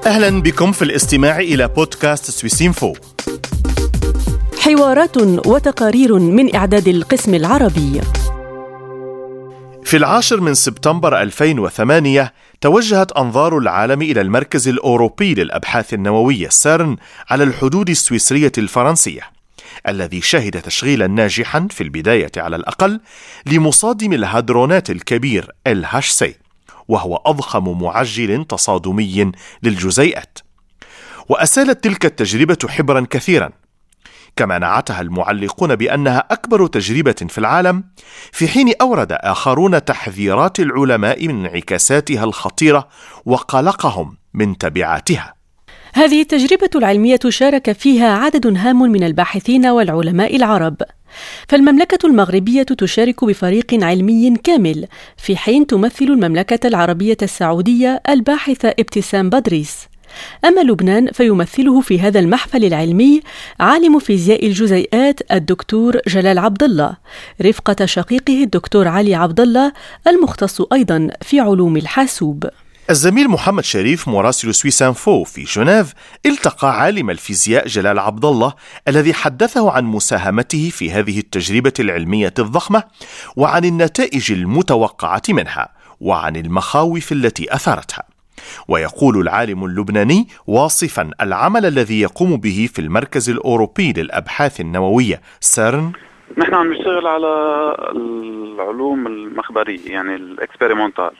أهلا بكم في الاستماع إلى بودكاست سويسينفو، حوارات وتقارير من إعداد القسم العربي. في 10 سبتمبر 2008 توجهت أنظار العالم إلى المركز الأوروبي للأبحاث النووية سيرن على الحدود السويسرية الفرنسية، الذي شهد تشغيلا ناجحا في البداية على الأقل لمصادم الهادرونات الكبير LHC، وهو أضخم معجل تصادمي للجزيئات. وأسالت تلك التجربة حبرا كثيرا، كما نعتها المعلقون بأنها أكبر تجربة في العالم، في حين أورد آخرون تحذيرات العلماء من انعكاساتها الخطيرة وقلقهم من تبعاتها. هذه التجربة العلمية شارك فيها عدد هام من الباحثين والعلماء العرب، فالمملكة المغربية تشارك بفريق علمي كامل، في حين تمثل المملكة العربية السعودية الباحثة ابتسام بدريس. أما لبنان فيمثله في هذا المحفل العلمي عالم فيزياء الجزيئات الدكتور جلال عبد الله، رفقة شقيقه الدكتور علي عبد الله المختص أيضا في علوم الحاسوب. الزميل محمد شريف مراسل سويسينفو في جنيف التقى عالم الفيزياء جلال عبد الله الذي حدثه عن مساهمته في هذه التجربة العلمية الضخمة، وعن النتائج المتوقعة منها، وعن المخاوف التي أثارتها. ويقول العالم اللبناني واصفا العمل الذي يقوم به في المركز الأوروبي للأبحاث النووية سيرن: نحن عم نشتغل على العلوم المخبرية، يعني الإكسبيريمنتال.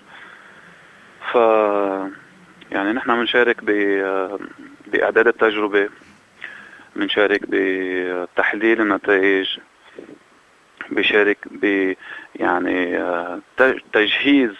يعني نحن بنشارك بإعداد التجربة، بنشارك بتحليل النتائج، بشارك يعني تجهيز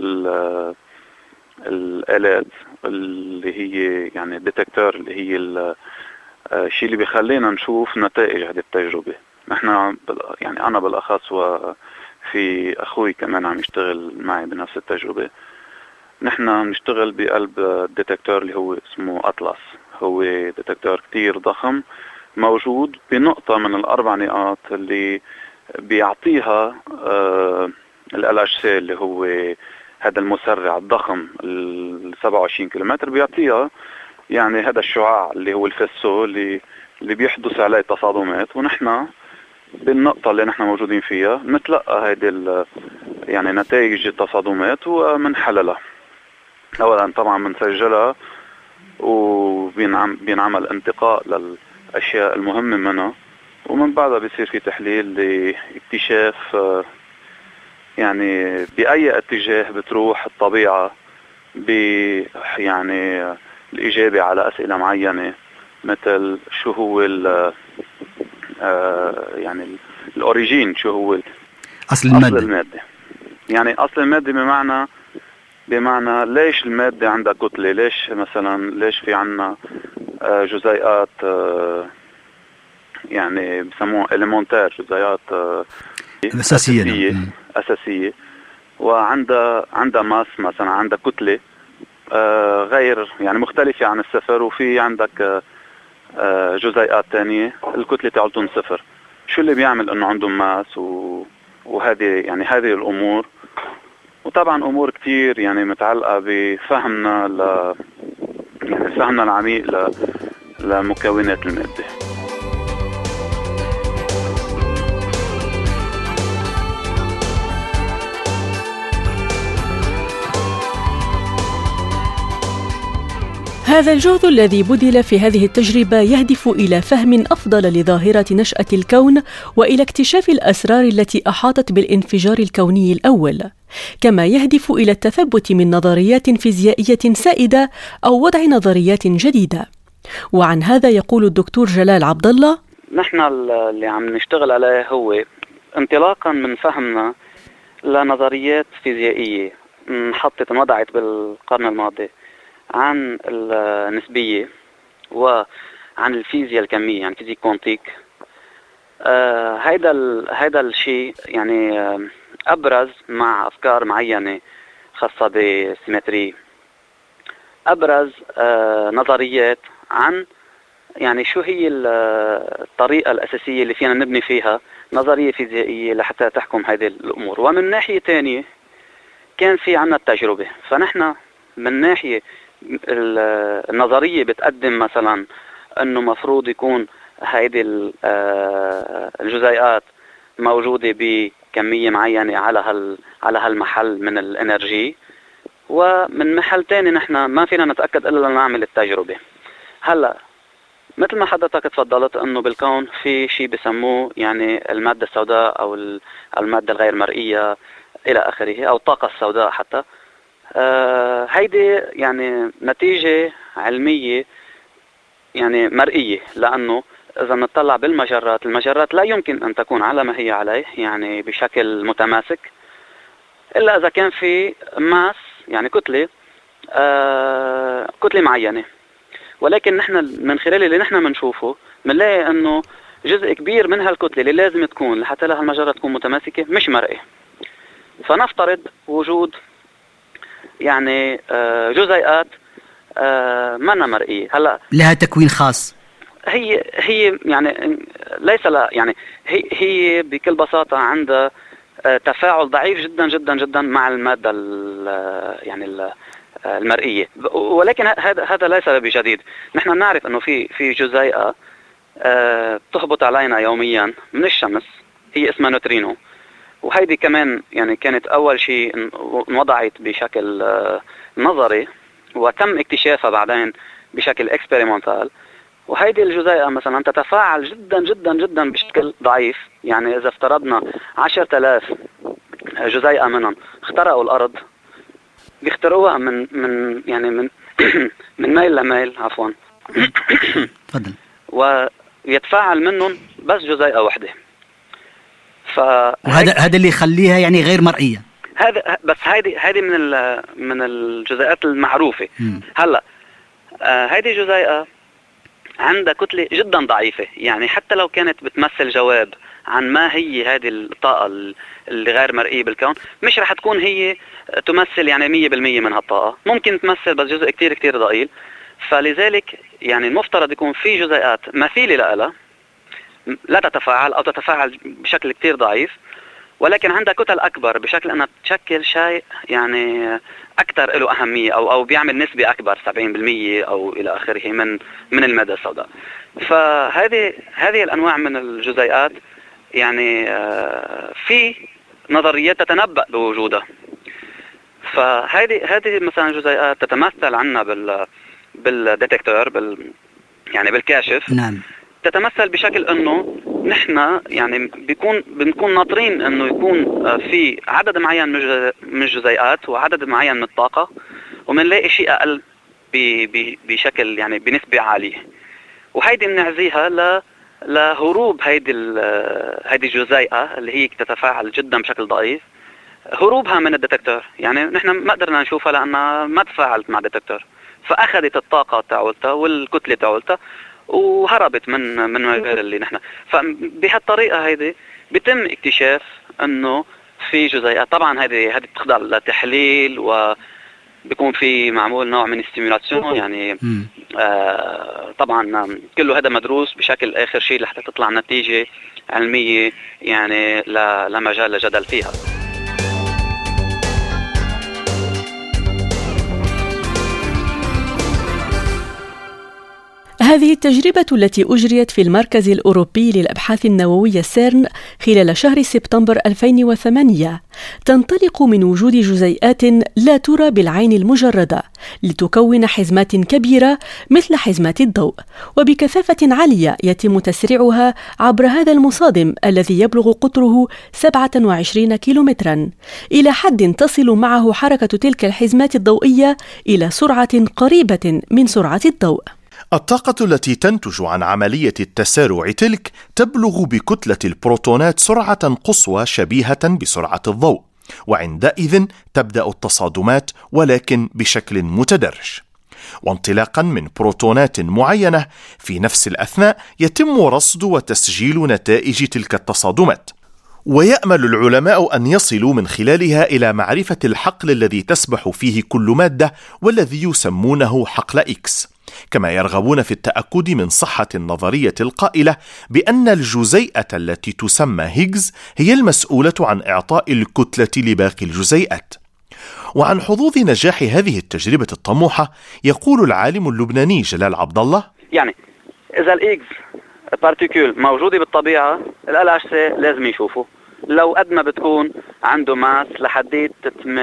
الآلات اللي هي يعني الديتكتور، اللي هي الشيء اللي بيخلينا نشوف نتائج هذه التجربة. نحن يعني أنا بالأخص، وفي أخوي كمان عم يشتغل معي بنفس التجربة. نحن نشتغل بقلب الديتكتور اللي هو اسمه أطلس. هو ديتكتور كتير ضخم، موجود بنقطة من ال4 نقاط اللي بيعطيها LHC، اللي هو هذا المسرع الضخم 27 كيلومتر، بيعطيها يعني هذا الشعاع اللي هو الفسو اللي بيحدث عليه تصادمات. ونحن بالنقطة اللي نحن موجودين فيها نتلقى هذه يعني نتائج التصادمات ومنحللها. أولا طبعا بنسجلها، وبينعمل انتقاء للأشياء المهمة منها، ومن بعدها بيصير في تحليل لاكتشاف يعني بأي اتجاه بتروح الطبيعة، يعني الإجابة على أسئلة معينة، مثل شو هو يعني الأوريجين، شو هو أصل المادة. يعني أصل المادة بمعنى ليش المادة عندها كتلة، ليش في عنا جزيئات يعني بسموها إليمنتار، جزيئات أساسية، وعندها ماس، مثلا عندها كتلة غير يعني مختلفة عن الصفر، وفي عندك جزيئات تانية الكتلة تاعتهم صفر. شو اللي بيعمل انه عندهم ماس وهذه يعني هذه الامور. وطبعا امور كتير يعني متعلقة بفهمنا يعني فهمنا العميق لمكونات المادة. هذا الجهد الذي بذل في هذه التجربة يهدف إلى فهم أفضل لظاهرة نشأة الكون، وإلى اكتشاف الأسرار التي أحاطت بالانفجار الكوني الأول، كما يهدف إلى التثبت من نظريات فيزيائية سائدة أو وضع نظريات جديدة. وعن هذا يقول الدكتور جلال عبد الله: نحن اللي عم نشتغل عليه هو انطلاقا من فهمنا لنظريات فيزيائية انوضعت بالقرن الماضي عن النسبية وعن الفيزياء الكمية، يعني فيزيك كوانتيك. هيدا الشيء يعني أبرز مع أفكار معينة خاصة بالسيمتري، أبرز نظريات عن يعني شو هي الطريقة الأساسية اللي فينا نبني فيها نظرية فيزيائية لحتى تحكم هذه الأمور. ومن ناحية تانية كان في عنا التجربة، فنحن من ناحية النظرية بتقدم مثلا انه مفروض يكون هيدي الجزيئات موجودة بكمية معينة على هالمحل من الانرجي، ومن محل تاني نحن ما فينا نتأكد إلا نعمل التجربة. هلا مثل ما حضرتك تفضلت انه بالكون في شيء بسموه يعني المادة السوداء او المادة الغير مرئية الى اخره، او الطاقة السوداء حتى. هيدي يعني نتيجة علمية يعني مرئية، لانه اذا نطلع بالمجرات، المجرات لا يمكن ان تكون على ما هي عليه يعني بشكل متماسك الا اذا كان في ماس يعني كتلة معينة. ولكن نحن من خلال اللي نحن بنشوفه بنلاقي انه جزء كبير من هالكتلة اللي لازم تكون لحتى لها المجرة تكون متماسكة مش مرئي. فنفترض وجود يعني جزيئات منا مرئية. هلا لها تكوين خاص. هي يعني ليس لا يعني هي بكل بساطة عندها تفاعل ضعيف جدا جدا جدا مع المادة يعني المرئية. ولكن هذا ليس بجديد. نحن نعرف انه في جزيئة تهبط علينا يوميا من الشمس، هي اسمها نوترينو، وهيدي كمان يعني كانت اول شيء وضعت بشكل نظري وتم اكتشافها بعدين بشكل اكسبيريمنتال. وهيدي الجزيئة مثلا تتفاعل جدا جدا جدا بشكل ضعيف. يعني اذا افترضنا 10,000 جزيئة منهم اخترقوا الارض، بيختاروها من يعني من من ميل لميل عفوا تفضل، ويتفاعل منهم بس جزيئة واحدة. وهذا اللي يخليها يعني غير مرئية. هذا بس هيدي من الجزيئات المعروفة. هلا هيدي جزيئة عندها كتلة جدا ضعيفة، يعني حتى لو كانت بتمثل جواب عن ما هي هذه الطاقة اللي غير مرئية بالكون، مش رح تكون هي تمثل يعني 100% من هالطاقة، ممكن تمثل بس جزء كتير كتير ضئيل. فلذلك يعني المفترض يكون في جزيئات مثيلة لها لا تتفاعل أو تتفاعل بشكل كتير ضعيف، ولكن عندها كتل أكبر بشكل أنها تشكل شيء يعني أكثر له أهمية أو بيعمل نسبة أكبر 70% أو إلى آخره من المادة السوداء. فهذه الأنواع من الجزيئات يعني في نظريات تتنبأ بوجودها. فهذه مثلا جزيئات تتمثل عنا بالديتكتور يعني بالكاشف. نعم. تتمثل بشكل انه نحن يعني بنكون ناطرين انه يكون في عدد معين من الجزيئات وعدد معين من الطاقة، ومنلاقي شيء اقل بشكل يعني بنسبة عالية، وهيدي بنعزيها لهروب هيدي الجزيئة اللي هي تتفاعل جدا بشكل ضعيف، هروبها من الديتكتور. يعني نحن ما قدرنا نشوفها لأنها ما تفاعلت مع الديتكتور، فأخذت الطاقة تاعولتها والكتلة تاعولتها وهربت من المجال اللي نحن. فبهالطريقة هيدي بيتم اكتشاف انه في جزيئات. طبعا هذه بتخضع لتحليل وبيكون في معمول نوع من الستيمولاسيون يعني طبعا كله هذا مدروس بشكل اخر شيء لحتى تطلع نتيجة علمية يعني لا مجال لجدل فيها. هذه التجربة التي أجريت في المركز الأوروبي للأبحاث النووية سيرن خلال شهر سبتمبر 2008 تنطلق من وجود جزيئات لا ترى بالعين المجردة لتكون حزمات كبيرة مثل حزمات الضوء، وبكثافة عالية يتم تسريعها عبر هذا المصادم الذي يبلغ قطره 27 كيلومترا، إلى حد تصل معه حركة تلك الحزمات الضوئية إلى سرعة قريبة من سرعة الضوء. الطاقة التي تنتج عن عملية التسارع تلك تبلغ بكتلة البروتونات سرعة قصوى شبيهة بسرعة الضوء، وعندئذ تبدأ التصادمات ولكن بشكل متدرج. وانطلاقا من بروتونات معينة في نفس الأثناء يتم رصد وتسجيل نتائج تلك التصادمات، ويأمل العلماء أن يصلوا من خلالها إلى معرفة الحقل الذي تسبح فيه كل مادة والذي يسمونه حقل إكس، كما يرغبون في التأكد من صحة النظرية القائلة بأن الجزيئة التي تسمى هيجز هي المسؤولة عن إعطاء الكتلة لباقي الجزيئات. وعن حظوظ نجاح هذه التجربة الطموحة يقول العالم اللبناني جلال عبد الله: يعني إذا الإكس بارتيكول موجودة بالطبيعة، LHC لازم يشوفه. لو قد ما بتكون عنده ماس لحديت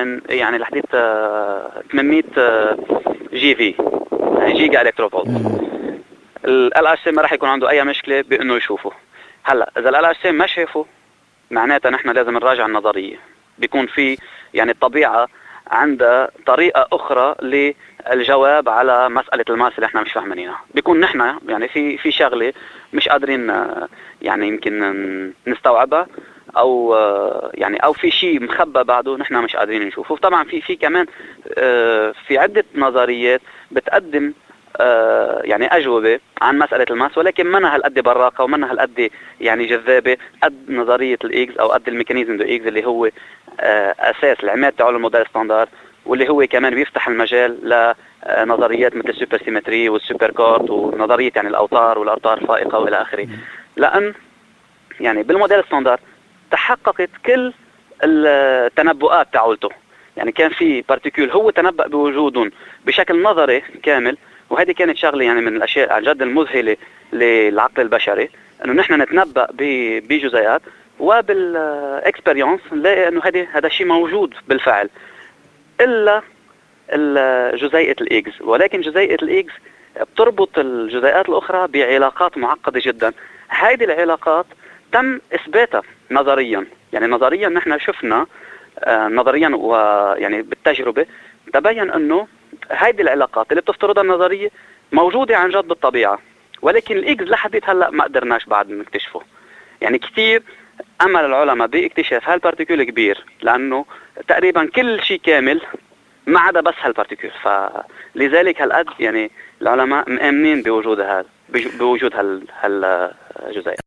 800 جي في، يعني جيجا الكتروفولت، LHC ما راح يكون عنده أي مشكلة بأنه يشوفه. هلا إذا LHC ما شافه، معناتها نحن لازم نراجع النظرية. بيكون في يعني الطبيعة عندها طريقة أخرى للجواب على مسألة الماس اللي احنا مش فاهمينها. بيكون نحن يعني في شغلة مش قادرين يعني يمكن نستوعبها، أو في شيء مخبى بعده نحن مش قادرين نشوفه. طبعا في كمان في عدة نظريات بتقدم يعني أجوبة عن مسألة الماس، ولكن منها هالقد براقة ومنها هالقد يعني جذابة قد نظرية الإكس أو قد الميكانيزم دو إكس اللي هو أساس العماد تاع الموديل ستاندرد، واللي هو كمان بيفتح المجال لنظريات مثل السوبر سيمتري والسوبر كورت ونظرية يعني الأوتار والأوتار الفائقة وإلى آخره. لأن يعني بالموديل ستاندرد تحققت كل التنبؤات تاعولته. يعني كان في بارتيكول هو تنبأ بوجودهم بشكل نظري كامل، وهذه كانت شغلة يعني من الأشياء عن جد المذهلة للعقل البشري، إنه نحن نتنبأ بجزيئات، وبالإكسبرينس نلاقي إنه هذا شيء موجود بالفعل، إلا جزيئة الإكس. ولكن جزيئة الإكس بتربط الجزيئات الأخرى بعلاقات معقدة جدا. هذه العلاقات تم إثباتها نظريا، يعني نظريا نحن شفنا نظريا ويعني بالتجربة تبين أنه هذه العلاقات اللي بتفترضها النظرية موجودة عن جد بالطبيعة، ولكن الإكس لحد هلأ ما قدرناش بعد نكتشفه. يعني كثير أمل العلماء باكتشاف هالبارتيكول كبير، لأنه تقريبا كل شيء كامل ما عدا بس هالبارتيكول. فلذلك هالقد يعني العلماء مآمنين بوجود هالجزيئة.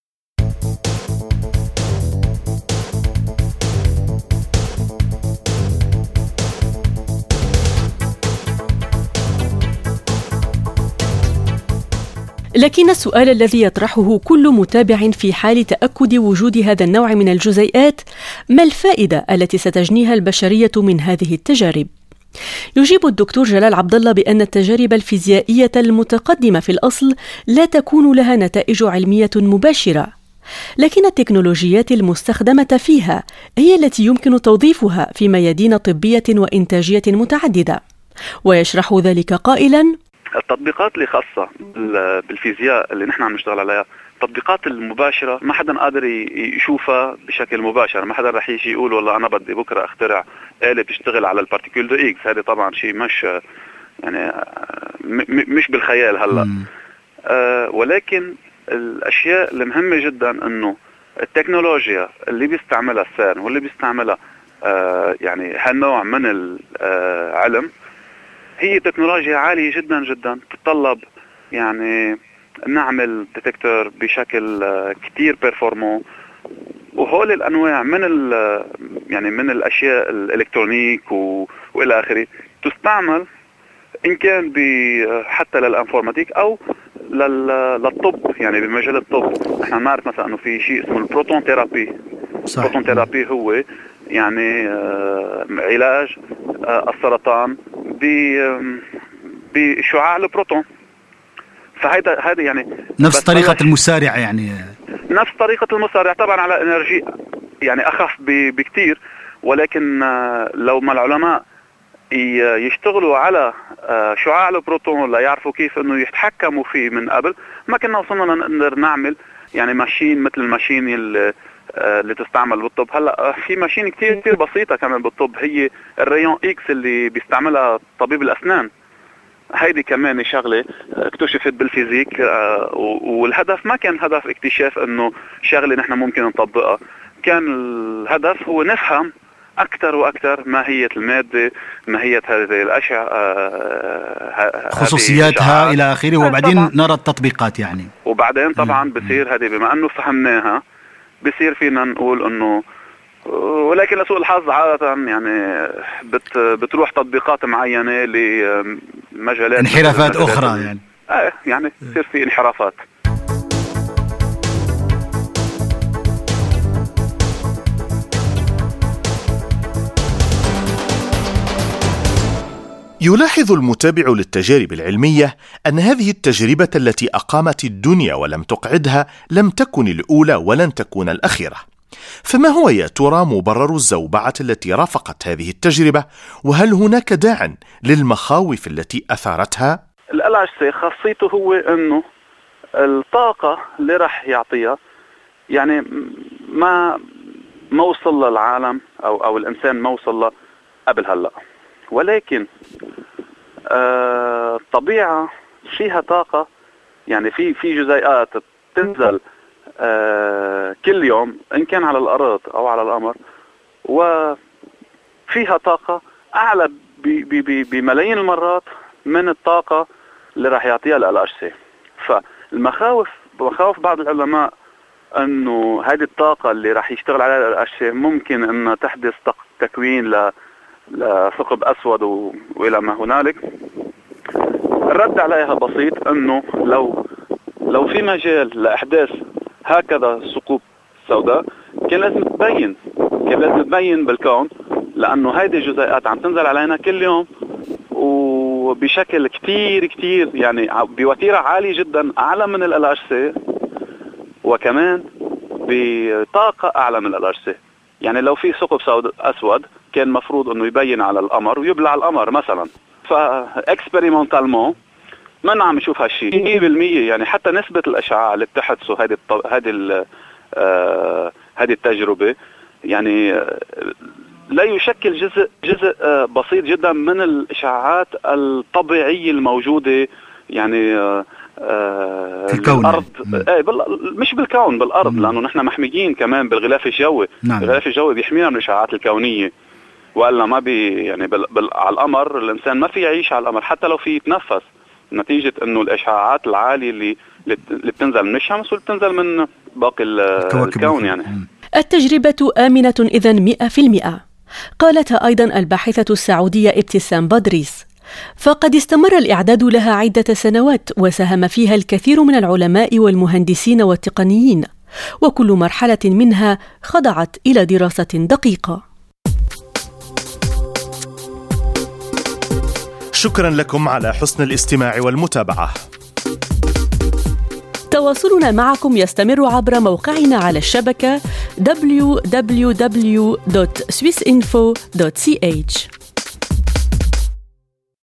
لكن السؤال الذي يطرحه كل متابع في حال تأكد وجود هذا النوع من الجزيئات: ما الفائدة التي ستجنيها البشرية من هذه التجارب؟ يجيب الدكتور جلال عبد الله بأن التجارب الفيزيائية المتقدمة في الأصل لا تكون لها نتائج علمية مباشرة، لكن التكنولوجيات المستخدمة فيها هي التي يمكن توظيفها في ميادين طبية وإنتاجية متعددة. ويشرح ذلك قائلا: التطبيقات اللي خاصة بالفيزياء اللي نحن عم نشتغل عليها، التطبيقات المباشرة ما حدا قادر يشوفها بشكل مباشر. ما حدا رح يجي يقول والله أنا بدي بكرة أخترع آلة بتشتغل على البارتيكول دو إكس. هذا طبعا شيء مش يعني مش بالخيال هلا. ولكن الأشياء المهمة جدا إنه التكنولوجيا اللي بيستعملها السيرن واللي بيستعملها يعني هالنوع من العلم هي تكنولوجيا عالية جدا جدا، تتطلب يعني نعمل ديتكتور بشكل كتير بيرفورمو، وهول الأنواع من الأشياء الإلكترونيك وإلى آخره تستعمل إن كان حتى للإنفورماتيك أو للطب. يعني بمجال الطب نحن نعرف مثلا إنه في شيء اسمه البروتون ثيرابي. البروتون ثيرابي هو يعني علاج السرطان بشعاع البروتون. فهذا يعني نفس طريقة المسارع، يعني نفس طريقة المسارع طبعا على انرجي يعني اخف بكتير. ولكن لو ما العلماء يشتغلوا على شعاع البروتون لا يعرفوا كيف انه يتحكموا فيه من قبل، ما كنا وصلنا نقدر نعمل يعني ماشين مثل الماشين اللي تستعمل بالطب. هلا في ماشين كتير بسيطة كمان بالطب، هي الريون اكس اللي بيستعملها طبيب الاسنان. هيدي كمان شغلة اكتشفت بالفيزيك، والهدف ما كان هدف اكتشاف انه شغلة نحن ممكن نطبقها، كان الهدف هو نفهم اكثر واكثر ماهية المادة، ماهية هذه الاشعة، خصوصياتها الى اخره، وبعدين نرى التطبيقات يعني. وبعدين طبعا بصير هذه بما انه فهمناها بصير فينا نقول انه، ولكن لسوء الحظ عادة يعني بتروح تطبيقات معينة لمجالات انحرافات أخرى يعني. يعني بصير في انحرافات. يلاحظ المتابع للتجارب العلمية أن هذه التجربة التي أقامت الدنيا ولم تقعدها لم تكن الأولى ولن تكون الأخيرة. فما هو يا ترى مبرر الزوبعة التي رافقت هذه التجربة؟ وهل هناك داع للمخاوف التي أثارتها؟ الLHC خاصيته هو أنه الطاقة اللي راح يعطيها يعني ما وصل للعالم أو الإنسان ما وصل قبل هلأ، ولكن الطبيعة فيها طاقة، يعني في جزيئات تنزل كل يوم إن كان على الأرض أو على القمر، وفيها طاقة أعلى بملايين المرات من الطاقة اللي راح يعطيها الLHC. فالمخاوف بعض العلماء أنه هذه الطاقة اللي راح يشتغل عليها الLHC ممكن أن تحدث تكوين لثقب أسود وإلى ما هنالك. الرد عليها بسيط، أنه لو في مجال لإحداث هكذا ثقوب سوداء كان لازم تبين بالكون، لأنه هذه الجزيئات عم تنزل علينا كل يوم وبشكل كتير يعني بوتيرة عالية جدا، أعلى من الLHC، وكمان بطاقة أعلى من الLHC. يعني لو في ثقب أسود كان مفروض أنه يبين على القمر ويبلع القمر مثلا. فاكسبيريمنتالمون ما عم نشوف هالشيء 100%. يعني حتى نسبة الأشعاع اللي بتحدثوا هذه التجربة يعني لا يشكل جزء بسيط جدا من الإشعاعات الطبيعية الموجودة يعني في الكون. الأرض مش بالكون، بالأرض، لأنه نحن محميين كمان بالغلاف الجوي. نعم. الغلاف الجوي بيحمينا من الإشعاعات الكونية، وإلا ما يعني على القمر الإنسان ما في يعيش على القمر حتى لو في يتنفس، نتيجة إنه الإشعاعات العالية اللي بتنزل من الشمس واللي بتنزل من باقي الكون يعني. التجربة آمنة إذن 100%، قالتها أيضا الباحثة السعودية ابتسام بدريس. فقد استمر الإعداد لها عدة سنوات، وساهم فيها الكثير من العلماء والمهندسين والتقنيين، وكل مرحلة منها خضعت إلى دراسة دقيقة. شكرا لكم على حسن الاستماع والمتابعة. تواصلنا معكم يستمر عبر موقعنا على الشبكة www.swissinfo.ch.